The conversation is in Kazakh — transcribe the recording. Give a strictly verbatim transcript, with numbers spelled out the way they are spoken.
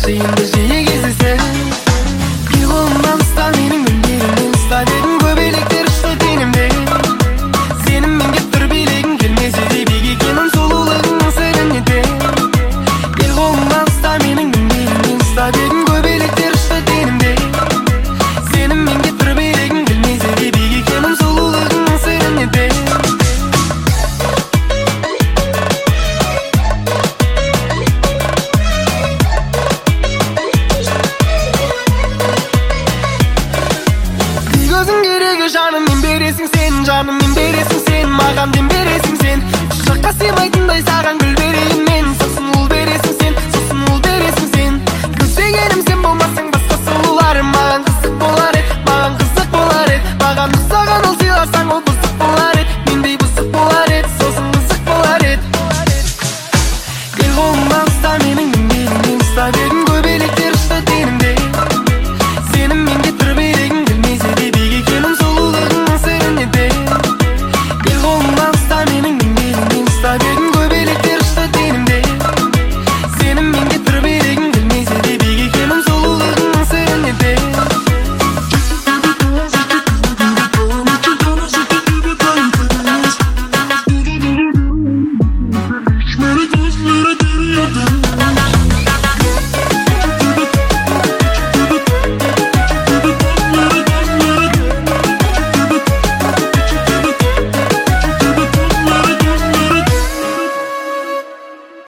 жиынды жиі кездесер. Bir қолымнан ұста менің мінберімнен ұста дедім, көбелектер ұшты денімде. Сенің мен кеп тұр билегің келмесе де бек екенім сұлулығыңның сырын ете. Bir қолымнан ұста менің мінберімнен ұста дедім, көбелектер ұшты денімде. Сенің мен кеп тұр билегің келмесе де бек екенім сұлулығыңның сырын ете. Gözün gerегі жаным, мен бересің сен, жаным мен бересің сен, маған дем бересің сен. Құшаққа сыймайтындай саған гүл